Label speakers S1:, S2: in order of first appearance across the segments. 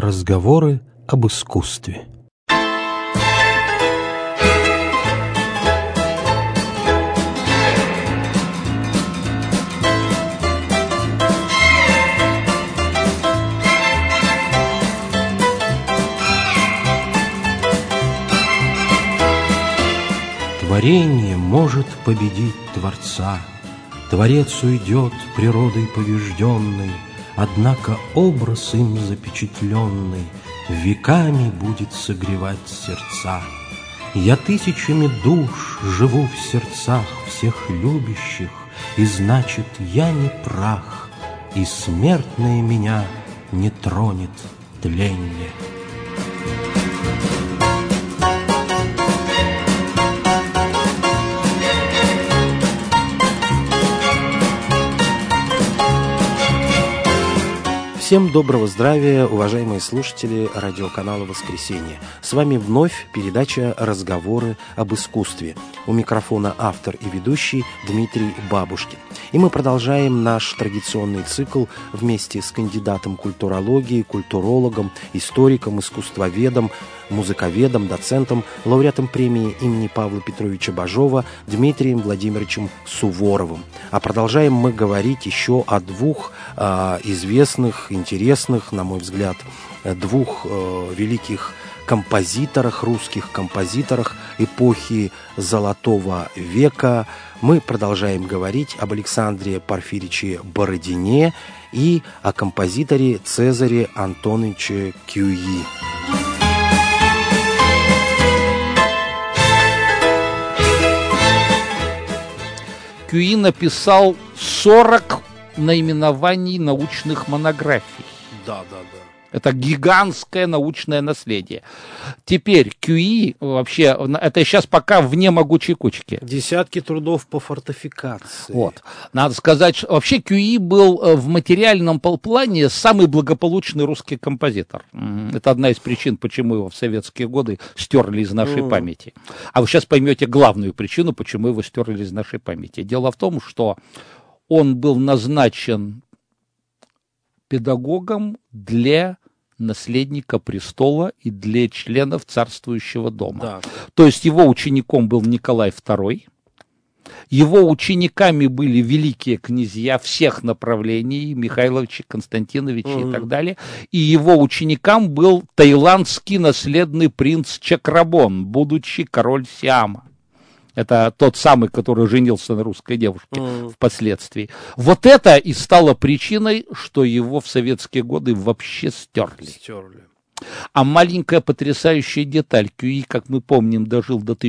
S1: Разговоры об искусстве. Творение может победить Творца. Творец уйдет природой побежденной, однако образ им запечатленный веками будет согревать сердца. Я тысячами душ живу в сердцах всех любящих, и значит, я не прах, и смертное меня не тронет тленье. Всем доброго здравия, уважаемые слушатели радиоканала «Воскресенье». С вами вновь передача «Разговоры об искусстве». У микрофона автор и ведущий Дмитрий Бабушкин. И мы продолжаем наш традиционный цикл вместе с кандидатом культурологии, культурологом, историком, искусствоведом, музыковедом, доцентом, лауреатом премии имени Павла Петровича Бажова Дмитрием Владимировичем Суворовым. А продолжаем мы говорить еще о двух известных, интересных, на мой взгляд, двух великих композиторах, русских композиторах эпохи Золотого века. Мы продолжаем говорить об Александре Порфирьевиче Бородине и о композиторе Цезаре Антоновиче Кюи.
S2: Кюи написал 40 наименований научных монографий.
S1: Да.
S2: Это гигантское научное наследие. Теперь Кюи вообще, это сейчас пока вне могучей кучки.
S1: Десятки трудов по фортификации.
S2: Вот. Надо сказать, что вообще Кюи был в материальном плане самый благополучный русский композитор. Это одна из причин, почему его в советские годы стерли из нашей памяти. А вы сейчас поймете главную причину, почему его стерли из нашей памяти. Дело в том, что он был назначен педагогом для наследника престола и для членов царствующего дома. Да. То есть его учеником был Николай II, его учениками были великие князья всех направлений, Михайловичи, Константиновичи и так далее, и его ученикам был таиландский наследный принц Чакрабон, будучи король Сиама. Это тот самый, который женился на русской девушке впоследствии. Вот это и стало причиной, что его в советские годы вообще стерли. А маленькая потрясающая деталь. Кюи, как мы помним, дожил до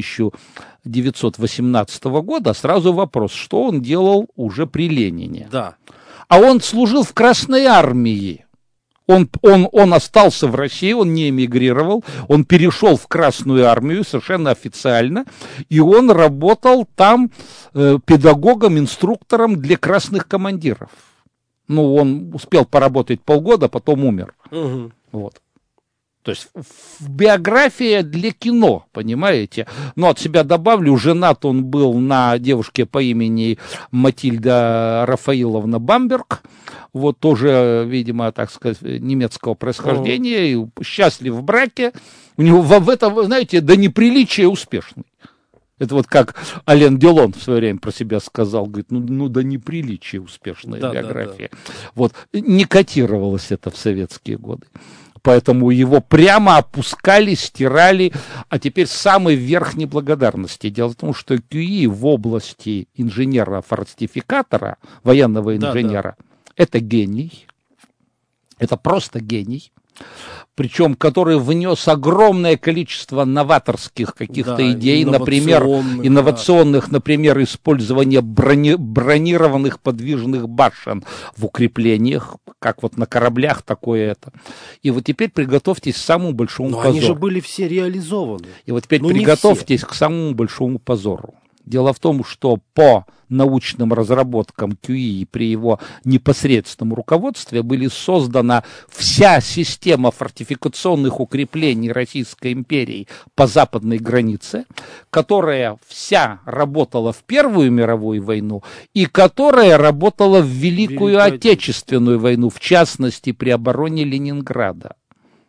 S2: 1918 года. Сразу вопрос, что он делал уже при Ленине?
S1: Да.
S2: А он служил в Красной армии. Он остался в России, он не эмигрировал, он перешел в Красную армию совершенно официально, и он работал там педагогом, инструктором для красных командиров. Ну, он успел поработать полгода, потом умер. Вот. То есть биография для кино, понимаете? Но от себя добавлю, женат он был на девушке по имени Матильда Рафаиловна Бамберг, вот тоже, видимо, так сказать, немецкого происхождения, и счастлив в браке. У него в этом, вы знаете, до неприличия успешный. Это вот как Ален Делон в свое время про себя сказал, говорит, ну до неприличия успешная биография. Да. Вот, не котировалось это в советские годы. Поэтому его прямо опускали, стирали, а теперь самый верх неблагодарности. Дело в том, что Кюи в области инженера-фортификатора, военного инженера, это гений, это просто гений, причем который внес огромное количество новаторских каких-то идей, например, инновационных, например, использование бронированных подвижных башен в укреплениях, как вот на кораблях такое это. И вот теперь приготовьтесь к самому большому позору.
S1: Они же были все реализованы.
S2: И вот теперь приготовьтесь к самому большому позору. Дело в том, что по научным разработкам Кюи при его непосредственном руководстве были создана вся система фортификационных укреплений Российской империи по западной границе, которая вся работала в Первую мировую войну и которая работала в Великую Отечественную войну, в частности при обороне Ленинграда.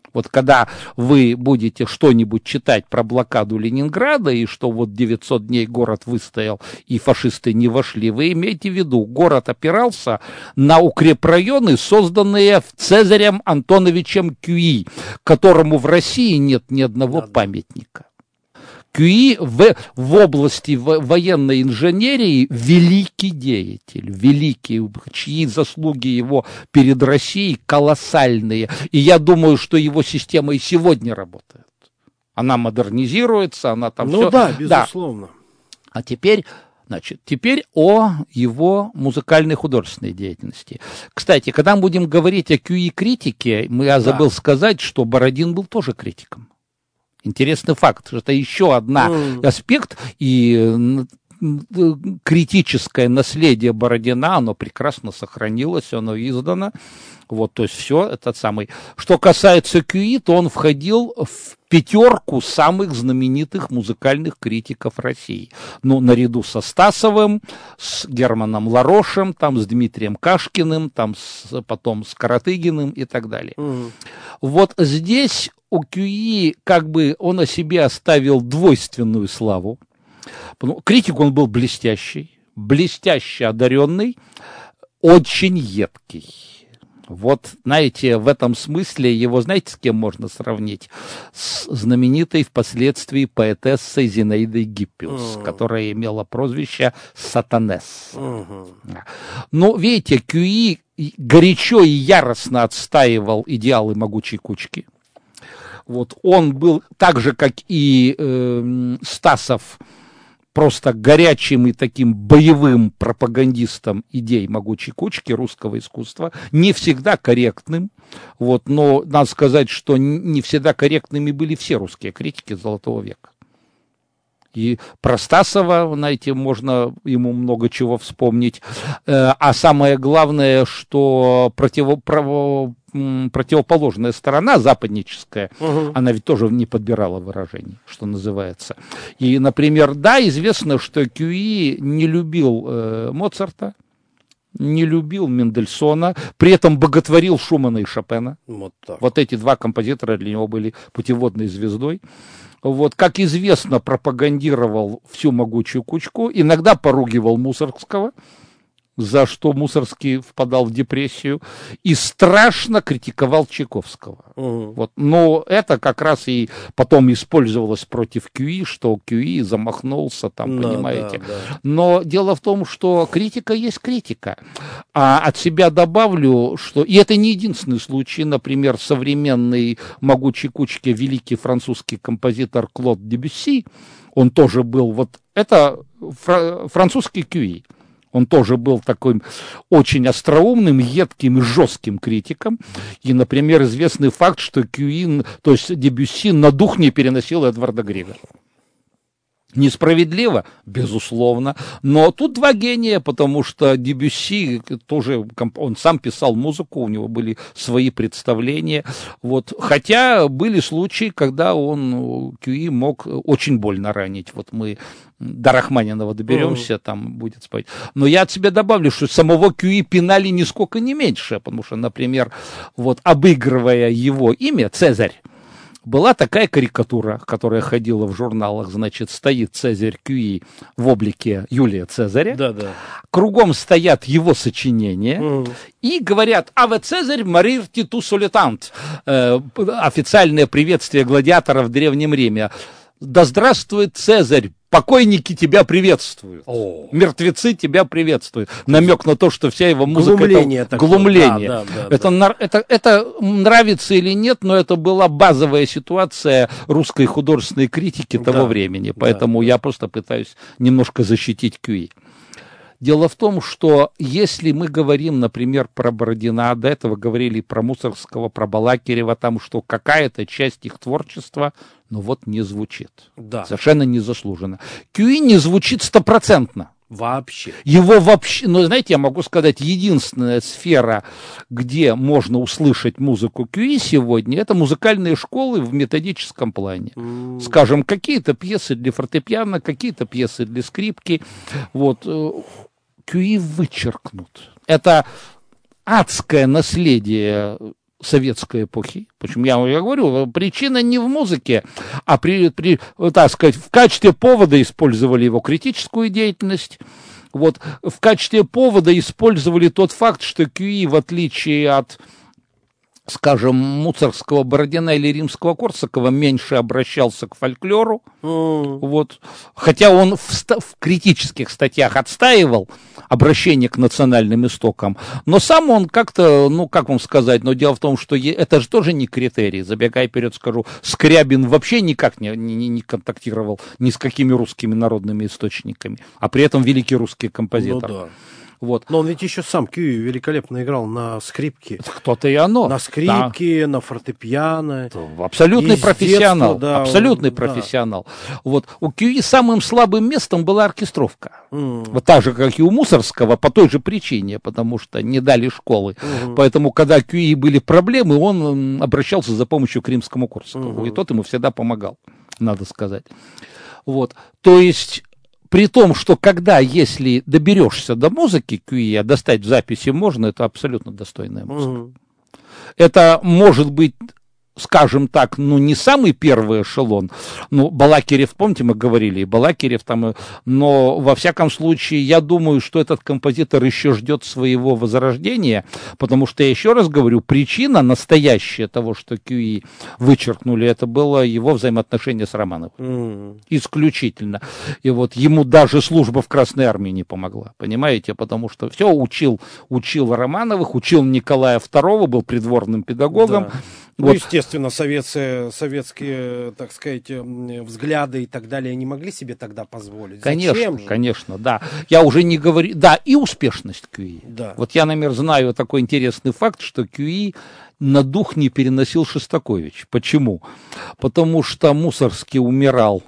S2: Вот когда вы будете что-нибудь читать про блокаду Ленинграда и что вот 900 дней город выстоял и фашисты не вошли, вы имейте в виду, город опирался на укрепрайоны, созданные Цезарем Антоновичем Кюи, которому в России нет ни одного памятника. Кюи в области военной инженерии великий деятель, великий, чьи заслуги его перед Россией колоссальные. И я думаю, что его система и сегодня работает. Она модернизируется, она там все.
S1: Ну да, безусловно. Да.
S2: А теперь о его музыкальной художественной деятельности. Кстати, когда мы будем говорить о Кюи-критике, я забыл сказать, что Бородин был тоже критиком. Интересный факт, это еще один аспект, и критическое наследие Бородина, оно прекрасно сохранилось, оно издано, вот, то есть все, этот самый. Что касается Кюи, то он входил в 5 самых знаменитых музыкальных критиков России. Ну, наряду со Стасовым, с Германом Ларошем, там, с Дмитрием Кашкиным, там, потом с Каратыгиным и так далее. Вот здесь у Кюи, как бы, он о себе оставил двойственную славу. Критик он был блестяще одаренный, очень едкий. Вот, знаете, в этом смысле его, знаете, с кем можно сравнить? С знаменитой впоследствии поэтессой Зинаидой Гиппиус, которая имела прозвище Сатанес. Но, видите, Кюи горячо и яростно отстаивал идеалы могучей кучки. Вот, он был так же, как и Стасов, просто горячим и таким боевым пропагандистом идей могучей кучки русского искусства, не всегда корректным, вот, но надо сказать, что не всегда корректными были все русские критики Золотого века. И про Стасова, знаете, можно ему много чего вспомнить, а самое главное, что противоположная сторона, западническая, она ведь тоже не подбирала выражений, что называется. И, например, да, известно, что Кюи не любил Моцарта, не любил Мендельсона, при этом боготворил Шумана и Шопена. Вот эти 2 композитора для него были путеводной звездой. Вот, как известно, пропагандировал всю могучую кучку, иногда поругивал Мусоргского, за что Мусоргский впадал в депрессию, и страшно критиковал Чайковского. Вот. Но это как раз и потом использовалось против Кюи, что Кюи замахнулся, там, понимаете. Да. Но дело в том, что критика есть критика. А от себя добавлю, что... И это не единственный случай. Например, современный могучей кучке великий французский композитор Клод Дебюсси, он тоже был... Вот это французский Кюи. Он тоже был таким очень остроумным, едким и жестким критиком. И, например, известный факт, что Кюи, то есть Дебюсси, на дух не переносил Эдварда Грига. Несправедливо? Безусловно. Но тут 2 гения, потому что Дебюсси тоже, он сам писал музыку, у него были свои представления. Вот. Хотя были случаи, когда он, Кюи, мог очень больно ранить. Вот мы до Рахманинова доберемся, там будет спать. Но я от себя добавлю, что самого Кюи пинали нисколько не меньше, потому что, например, вот обыгрывая его имя, Цезарь, была такая карикатура, которая ходила в журналах, значит, стоит Цезарь Кюи в облике Юлия Цезаря, кругом стоят его сочинения, и говорят: «Аве Цезарь марир титу солитант», официальное приветствие гладиаторов в ДревнемРиме. «Да здравствует Цезарь, покойники тебя приветствуют, мертвецы тебя приветствуют». Намек на то, что вся его музыка
S1: глумление
S2: это глумление. Это нравится или нет, но это была базовая ситуация русской художественной критики того времени. Поэтому я просто пытаюсь немножко защитить Кюи. Дело в том, что если мы говорим, например, про Бородина, до этого говорили про Мусоргского, про Балакирева, там, что какая-то часть их творчества, ну вот, не звучит. Совершенно незаслуженно. Кюи не звучит 100%.
S1: Вообще.
S2: Его вообще, ну, знаете, я могу сказать, единственная сфера, где можно услышать музыку Кюи сегодня, это музыкальные школы в методическом плане. Скажем, какие-то пьесы для фортепиано, какие-то пьесы для скрипки. Вот. Кюи вычеркнут. Это адское наследие советской эпохи. Почему я говорю, причина не в музыке, а так сказать, в качестве повода использовали его критическую деятельность. Вот, в качестве повода использовали тот факт, что Кюи, в отличие от, скажем, Муцарского, Бородина или Римского-Корсакова, меньше обращался к фольклору. Вот. Хотя он в критических статьях отстаивал обращение к национальным истокам, но сам он как-то, ну, как вам сказать, но дело в том, что это же тоже не критерий. Забегая вперед, скажу, Скрябин вообще никак не контактировал ни с какими русскими народными источниками, а при этом великий русский композитор.
S1: Ну, да.
S2: Вот.
S1: Но он ведь еще сам, Кюи, великолепно играл на скрипке.
S2: Кто-то и оно.
S1: На скрипке, да. На фортепиано.
S2: Абсолютный профессионал.
S1: Детства, да,
S2: абсолютный профессионал. Вот. У Кюи самым слабым местом была оркестровка. Вот так же, как и у Мусорского, по той же причине, потому что не дали школы. Поэтому, когда Кюи были проблемы, он обращался за помощью к Римскому-Корсакову. И тот ему всегда помогал, надо сказать. Вот. То есть... При том, что если доберешься до музыки Кюи, а достать в записи можно, это абсолютно достойная музыка. Это может быть, скажем так, ну, не самый первый эшелон. Ну, Балакирев, помните, мы говорили, и Балакирев там, но, во всяком случае, я думаю, что этот композитор еще ждет своего возрождения, потому что, я еще раз говорю, причина настоящая того, что Кюи вычеркнули, это было его взаимоотношение с Романовым. Исключительно. И вот ему даже служба в Красной Армии не помогла, понимаете, потому что все учил Романовых, учил Николая II, был придворным педагогом.
S1: Да.
S2: Вот.
S1: Ну, естественно, советские, так сказать, взгляды и так далее не могли себе тогда позволить.
S2: Конечно,
S1: Зачем же?
S2: конечно, да. Я уже не говорю... Да, и успешность Кюи.
S1: Да.
S2: Вот я, например, знаю такой интересный факт, что Кюи на дух не переносил Шостакович. Почему? Потому что Мусорский умирал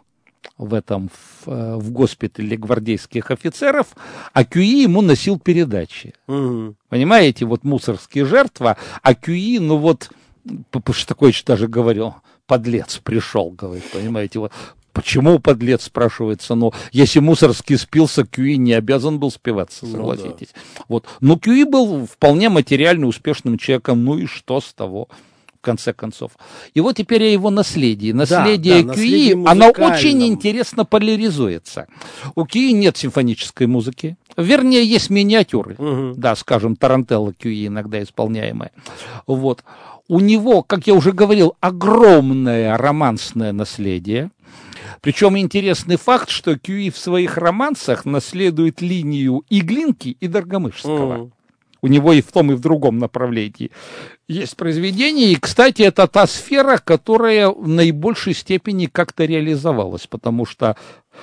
S2: в госпитале гвардейских офицеров, а Кюи ему носил передачи. Понимаете, вот Мусорский жертва, а Кюи, ну вот... Шостакович даже говорил, подлец пришел, говорит, понимаете, вот. Почему подлец, спрашивается, но если Мусорский спился, Кюи не обязан был спиваться, согласитесь. Да. Вот. Но Кюи был вполне материально успешным человеком, ну и что с того, в конце концов. И вот теперь о его наследии. Наследие Кюи, оно очень интересно поляризуется. У Кюи нет симфонической музыки, вернее, есть миниатюры, да, скажем, тарантелла Кюи иногда исполняемая. Вот. У него, как я уже говорил, огромное романсное наследие. Причем интересный факт, что Кюи в своих романсах наследует линию и Глинки, и Доргомышского. У него и в том, и в другом направлении есть произведение. И, кстати, это та сфера, которая в наибольшей степени как-то реализовалась, потому что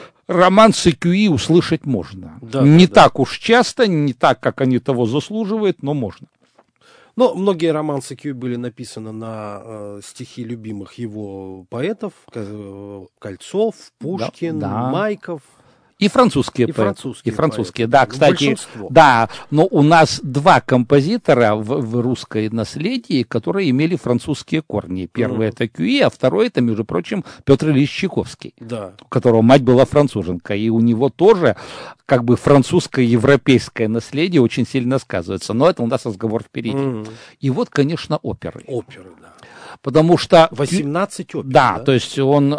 S2: романсы Кюи услышать можно. Да, не так уж часто, не так, как они того заслуживают, но можно.
S1: Но многие романсы Кюи были написаны на стихи любимых его поэтов: Кольцов, Пушкин, Майков.
S2: И французские поэты. Да, кстати, большинство. Да, но у нас два композитора в русской наследии, которые имели французские корни. Первый это Кюи, а второй это, между прочим, Петр Ильич Чайковский, у которого мать была француженка, и у него тоже как бы французское европейское наследие очень сильно сказывается. Но это у нас разговор впереди. И вот, конечно, оперы.
S1: Оперы, да.
S2: Потому что...
S1: 18 опер.
S2: Да, то есть он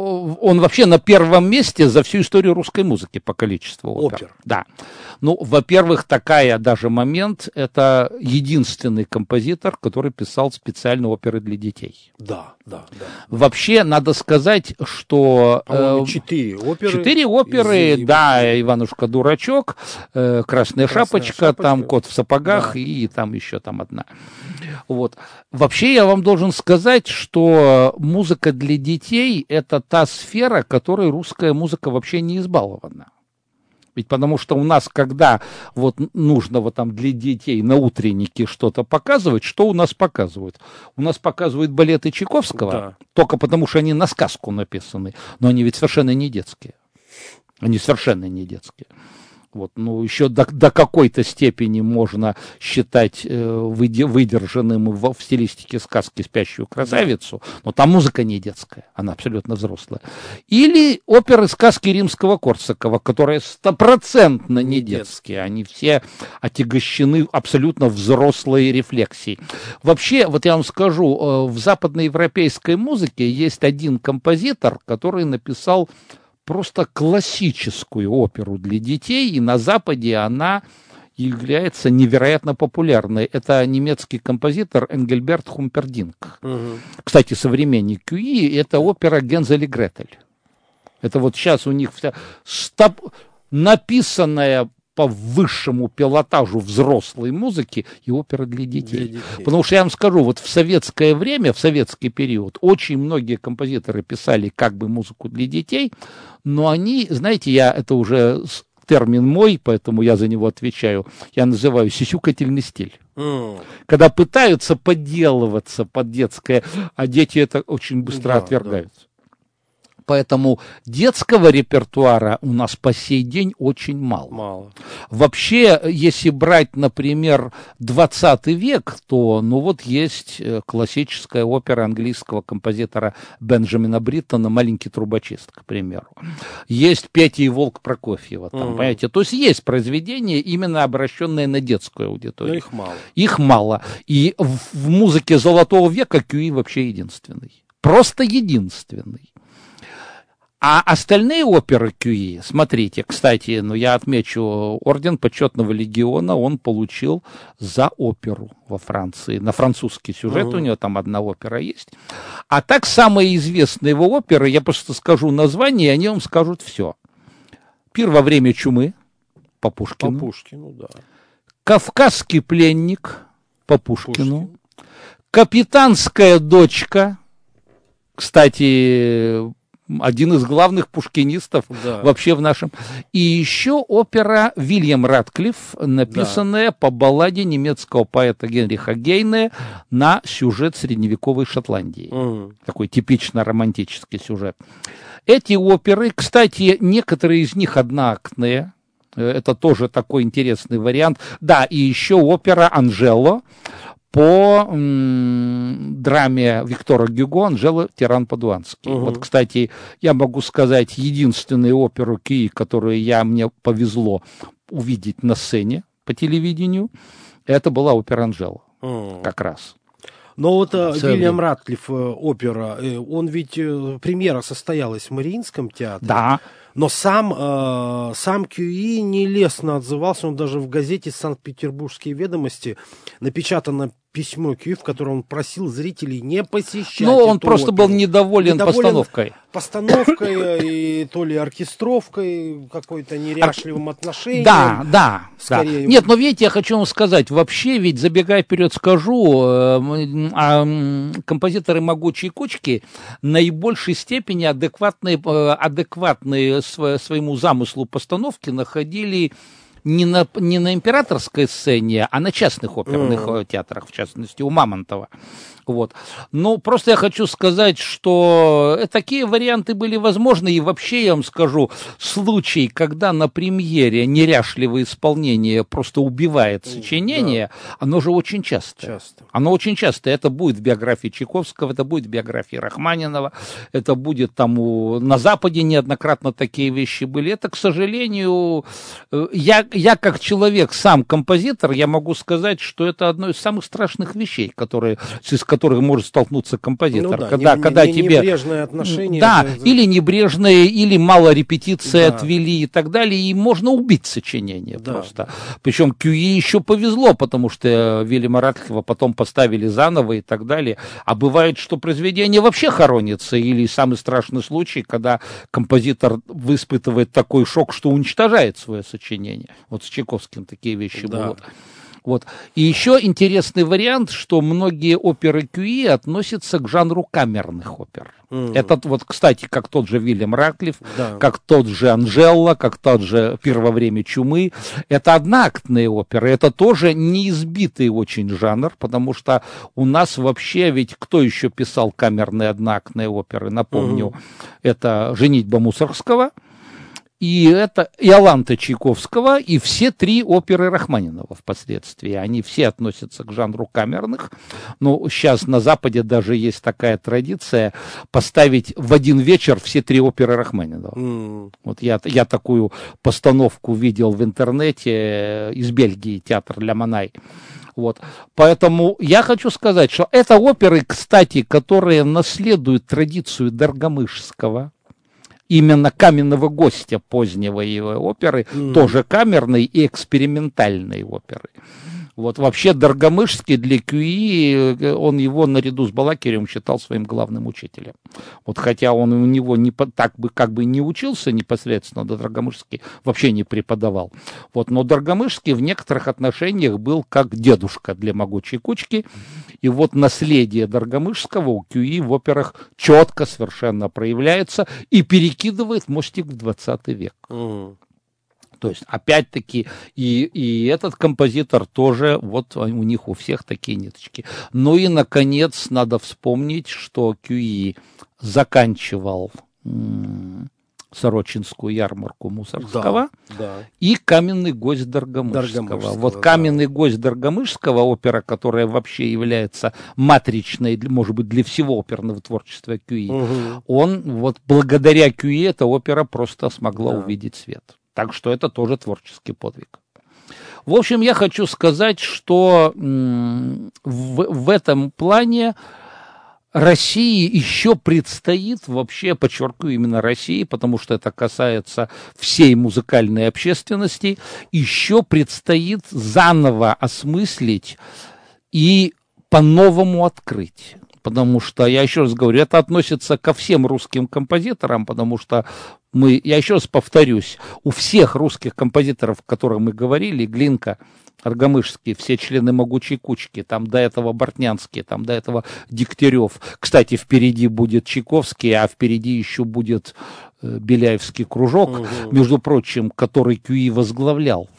S2: вообще на первом месте за всю историю русской музыки по количеству опер. Да. Ну, во-первых, даже момент, это единственный композитор, который писал специально оперы для детей.
S1: Да.
S2: Вообще, надо сказать, что...
S1: По-моему, 4 оперы.
S2: 4 оперы, да, «Иванушка-дурачок», «Красная шапочка», там «Кот в сапогах», да. И там еще там одна. Вот. Вообще, я вам должен сказать, что музыка для детей – это та сфера, которой русская музыка вообще не избалована. Ведь потому что у нас, когда вот нужно вот там для детей на утреннике что-то показывать, что у нас показывают? У нас показывают балеты Чайковского, только потому что они на сказку написаны, но они ведь совершенно не детские. Они совершенно не детские. Вот, ну, еще до какой-то степени можно считать выдержанным в стилистике сказки «Спящую красавицу», но там музыка не детская, она абсолютно взрослая. Или оперы сказки Римского-Корсакова, которые стопроцентно не детские, они все отягощены абсолютно взрослой рефлексией. Вообще, вот я вам скажу, в западноевропейской музыке есть один композитор, который написал просто классическую оперу для детей, и на Западе она является невероятно популярной. Это немецкий композитор Энгельберт Хумпердинк. Кстати, современник Кюи, это опера «Гензель и Гретель». Это вот сейчас у них вся написанная по высшему пилотажу взрослой музыки и опера для детей. Потому что я вам скажу, вот в советское время, в советский период, очень многие композиторы писали как бы музыку для детей, но они, знаете, это уже термин мой, поэтому я за него отвечаю, я называю сюсюкательный стиль. Когда пытаются подделываться под детское, а дети это очень быстро отвергают. Поэтому детского репертуара у нас по сей день очень мало. Вообще, если брать, например, 20 век, то, ну вот есть классическая опера английского композитора Бенджамина Бриттона «Маленький трубочист», к примеру. Есть «Петя и волк» Прокофьева, там, понимаете? То есть есть произведения, именно обращенные на детскую аудиторию.
S1: Но их мало.
S2: Их мало. И в музыке Золотого века Кюи вообще единственный. Просто единственный. А остальные оперы Кюи, смотрите, кстати, я отмечу, орден почетного легиона он получил за оперу во Франции. На французский сюжет у него там одна опера есть. А так самые известные его оперы, я просто скажу название, и они вам скажут все. «Пир во время чумы» по Пушкину.
S1: По Пушкину, да.
S2: «Кавказский пленник» по Пушкину. «Капитанская дочка», кстати, один из главных пушкинистов вообще в нашем. И еще опера «Вильям Ратклифф», написанная по балладе немецкого поэта Генриха Гейне на сюжет средневековой Шотландии. Такой типично романтический сюжет. Эти оперы, кстати, некоторые из них одноактные. Это тоже такой интересный вариант. Да, и еще опера «Анжело» по драме Виктора Гюго «Анжела Тиран-Падуанский». Вот, кстати, я могу сказать, единственную оперу Кюи, которую мне повезло увидеть на сцене по телевидению, это была опера «Анжела». Как раз.
S1: Но вот Вильям Ратклифф опера, он ведь, премьера состоялась в Мариинском театре.
S2: Да.
S1: Но сам Кюи нелестно отзывался, он даже в газете «Санкт-Петербургские ведомости» напечатано письмо Кюи, в котором он просил зрителей не посещать эту
S2: он просто
S1: оперу.
S2: был недоволен постановкой.
S1: Постановкой, и то ли оркестровкой, какой-то неряшливым отношением.
S2: Да. Нет, но видите, я хочу вам сказать, вообще, ведь, забегая вперед, скажу, композиторы «Могучей кучки» в наибольшей степени адекватные своему замыслу постановки находили не на императорской сцене, а на частных оперных театрах, в частности, у Мамонтова. Вот. Но просто я хочу сказать, что такие варианты были возможны, и вообще я вам скажу, случай, когда на премьере неряшливое исполнение просто убивает сочинение, оно же очень часто. Оно очень часто. Это будет в биографии Чайковского, это будет в биографии Рахманинова, это будет там на Западе неоднократно такие вещи были. Это, к сожалению, я как человек, сам композитор, я могу сказать, что это одно из самых страшных вещей, с которых может столкнуться композитор. Когда тебе
S1: небрежное отношение.
S2: Или небрежное, или мало репетиции отвели и так далее, и можно убить сочинение просто. Причем Кюи еще повезло, потому что Вильяма Ратклиффа потом поставили заново и так далее. А бывает, что произведение вообще хоронится, или самый страшный случай, когда композитор испытывает такой шок, что уничтожает свое сочинение. Вот с Чайковским такие вещи будут. Вот. И еще интересный вариант, что многие оперы Кюи относятся к жанру камерных опер. Это вот, кстати, как тот же Вильям Ратклифф, как тот же Анжела, как тот же «Пир во время чумы. Это одноактные оперы. Это тоже неизбитый очень жанр, потому что у нас вообще, ведь кто еще писал камерные одноактные оперы? Напомню, это «Женитьба Мусоргского». это Иоланта Чайковского, и все 3 оперы Рахманинова впоследствии. Они все относятся к жанру камерных. Но сейчас на Западе даже есть такая традиция поставить в один вечер все 3 оперы Рахманинова. Вот я такую постановку видел в интернете из Бельгии, театр Ля Монай. Вот. Поэтому я хочу сказать, что это оперы, кстати, которые наследуют традицию Даргомышского, именно каменного гостя позднего его оперы, тоже камерной и экспериментальной оперы. Вот вообще Даргомышский для Кюи, он его наряду с Балакиревым считал своим главным учителем. Вот хотя он у него как бы не учился непосредственно, да, Даргомышский вообще не преподавал. Вот, но Даргомышский в некоторых отношениях был как дедушка для могучей кучки. И вот наследие Даргомышского у Кюи в операх четко совершенно проявляется и перекидывает мостик в 20 век. То есть, опять-таки, и этот композитор тоже, вот у них у всех такие ниточки. Ну и, наконец, надо вспомнить, что Кюи заканчивал Сорочинскую ярмарку Мусоргского, и «Каменный гость Даргомышского». Вот «Каменный гость Даргомышского», опера, которая вообще является матричной, может быть, для всего оперного творчества Кюи, он, вот благодаря Кюи, эта опера просто смогла увидеть свет. Так что это тоже творческий подвиг. В общем, я хочу сказать, что в этом плане России еще предстоит, вообще подчеркиваю именно России, потому что это касается всей музыкальной общественности, еще предстоит заново осмыслить и по-новому открыть. Потому что, я еще раз говорю, это относится ко всем русским композиторам, потому что я еще раз повторюсь, у всех русских композиторов, о которых мы говорили, Глинка, Даргомышский, все члены могучей кучки, там до этого Бортнянский, там до этого Дегтярев. Кстати, впереди будет Чайковский, а впереди еще будет Беляевский кружок, между прочим, который Кюи возглавлял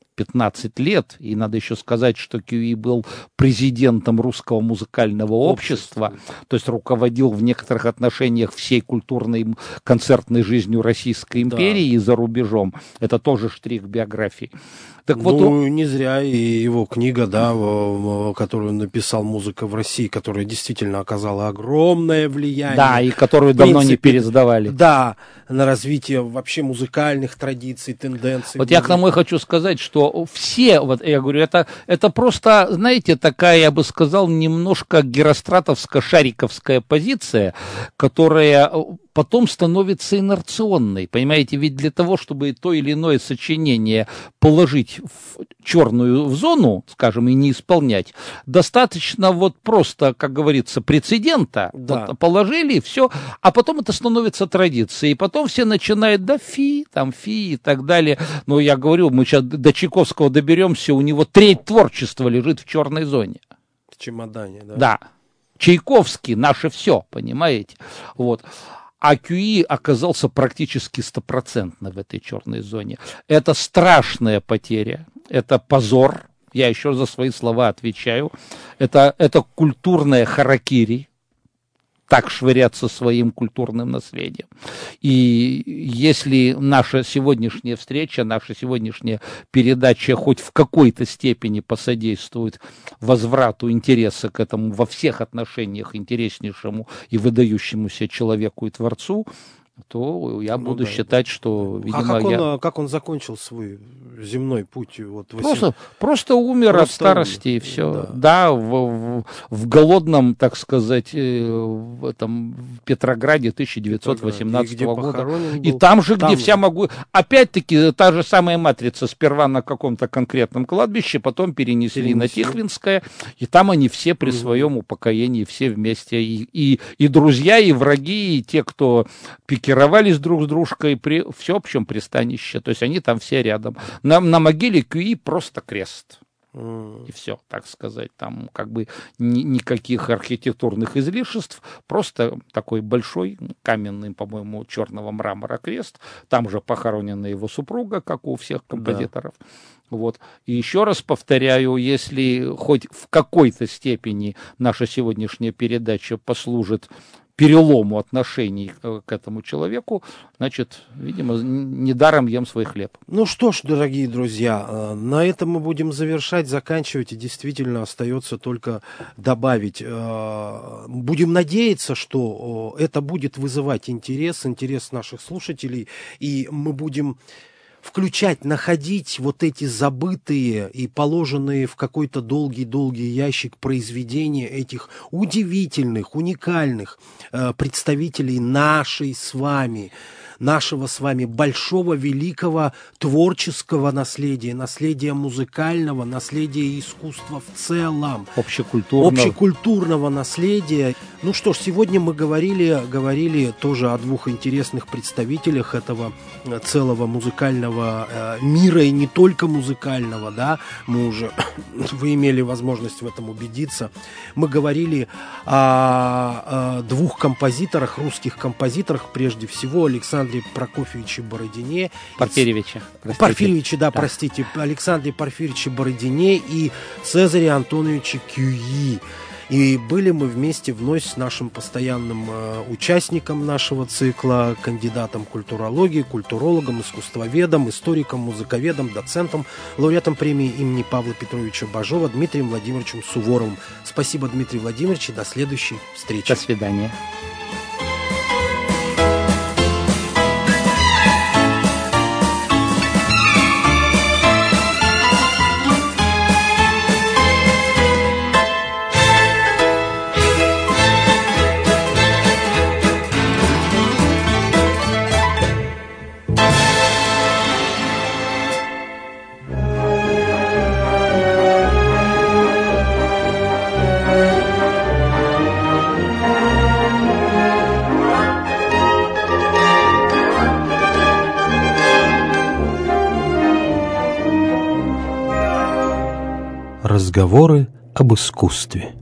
S2: 15 лет, и надо еще сказать, что Кюи был президентом Русского музыкального общества, то есть руководил в некоторых отношениях всей культурной концертной жизнью Российской империи и за рубежом. Это тоже штрих биографии. Так
S1: не зря и его книга, которую он написал «Музыка в России», которая действительно оказала огромное влияние.
S2: Да, и которую давно не пересдавали.
S1: Да, на развитие вообще музыкальных традиций, тенденций.
S2: Вот я к тому и хочу сказать, что все, вот я говорю, это просто, знаете, такая, я бы сказал, немножко геростратовско-шариковская позиция, которая потом становится инерционной, понимаете, ведь для того, чтобы то или иное сочинение положить в черную зону, скажем, и не исполнять, достаточно вот просто, как говорится, прецедента, вот положили, все, а потом это становится традицией, и потом все начинают, фи и так далее, но я говорю, мы сейчас до Чайковского доберемся, у него треть творчества лежит в черной зоне.
S1: В чемодане, да?
S2: Да, Чайковский, наше все, понимаете, вот. А Кюи оказался практически стопроцентно в этой черной зоне. Это страшная потеря, это позор, я еще за свои слова отвечаю, это культурное харакири, так швыряться своим культурным наследием. И если наша сегодняшняя встреча, наша сегодняшняя передача хоть в какой-то степени посодействует возврату интереса к этому во всех отношениях интереснейшему и выдающемуся человеку и творцу, то я буду считать, что, видимо,
S1: как он закончил свой земной путь?
S2: Просто умер от старости, и все. Да, в голодном, так сказать, в Петрограде 1918 года. И там же, где вся опять-таки, та же самая матрица, сперва на каком-то конкретном кладбище, потом перенесли на Тихвинское, и там они все при своем упокоении, все вместе, и друзья, и враги, и те, кто пикировались друг с дружкой при всеобщем пристанище. То есть они там все рядом. На могиле Кюи просто крест. И все, так сказать. Там как бы никаких архитектурных излишеств. Просто такой большой каменный, по-моему, черного мрамора крест. Там же похоронена его супруга, как у всех композиторов. Да. Вот. И еще раз повторяю, если хоть в какой-то степени наша сегодняшняя передача послужит перелому отношений к этому человеку, значит, видимо, недаром ем свой хлеб.
S1: Ну что ж, дорогие друзья, на этом мы будем завершать, заканчивать, и действительно остается только добавить. Будем надеяться, что это будет вызывать интерес наших слушателей, и мы будем включать, находить вот эти забытые и положенные в какой-то долгий-долгий ящик произведения этих удивительных, уникальных представителей нашего с вами большого, великого творческого наследия, наследия музыкального, наследия искусства в целом. Общекультурного наследия. Ну что ж, сегодня мы говорили тоже о двух интересных представителях этого целого музыкального мира, и не только музыкального, да, вы имели возможность в этом убедиться. Мы говорили о двух композиторах, русских композиторах, прежде всего, Александре Прокофьевиче Бородине. Александре Порфирьевиче Бородине и Цезаре Антоновиче Кюи. И были мы вместе вновь с нашим постоянным участником нашего цикла, кандидатом культурологии, культурологом, искусствоведом, историком, музыковедом, доцентом, лауреатом премии имени Павла Петровича Бажова Дмитрием Владимировичем Суворовым. Спасибо, Дмитрий Владимирович, и до следующей встречи.
S2: До свидания.
S1: Разговоры об искусстве.